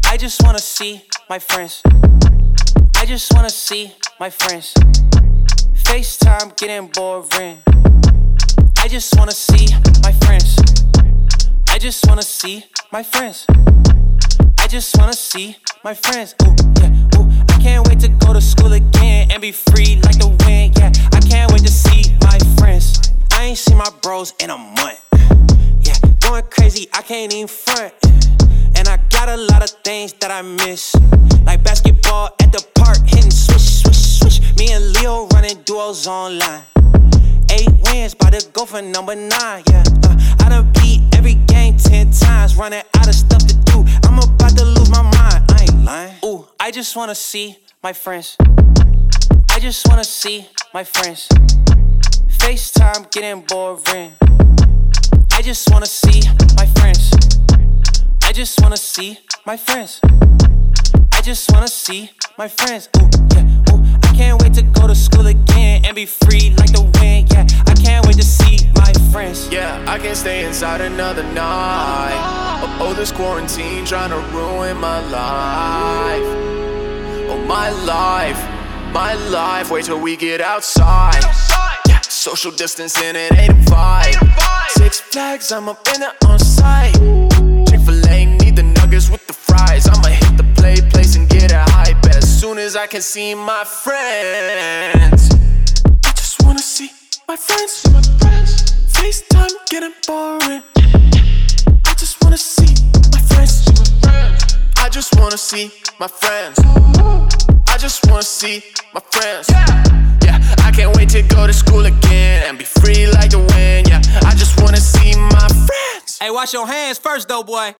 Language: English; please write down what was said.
I just wanna see my friends. I just wanna see my friends. FaceTime getting boring. I just wanna see my friends. I just wanna see my friends. I just wanna see my friends. Ooh, yeah, ooh. I can't wait to go to school again and be free like the wind. Yeah, I can't wait to see my friends. I ain't seen my bros in a month. Yeah, going crazy, I can't even front. And I got a lot of things that I miss, like basketball at the park, hitting swish, swish, swish. Me and Leo running duos online. 8 wins, bout to go for number 9, yeah. I done beat every game 10 times, running out of stuff to do. I'm about to lose my mind, I ain't lying. Ooh, I just wanna see my friends. I just wanna see my friends. FaceTime getting boring. I just wanna see my friends. I just wanna see my friends. I just wanna see my friends. Ooh, yeah, ooh. I can't wait to go to school again and be free like the wind. Yeah, I can't wait to see my friends. Yeah, I can't stay inside another night. Oh, this quarantine trying to ruin my life. Oh, my life, my life. Wait till we get outside. Yeah, social distancing, it ain't a vibe. 6 Flags, I'm up in it on site. Chick-fil-A, need the nuggets with the fries. I'ma hit the place and get a hype as soon as I can see my friends. I just wanna see my friends. FaceTime getting boring. I just wanna see my friends. I just wanna see my friends. I just wanna see my friends. Yeah, I can't wait to go to school again and be free like the wind. Yeah, I just wanna see my friends. Hey, wash your hands first though, boy.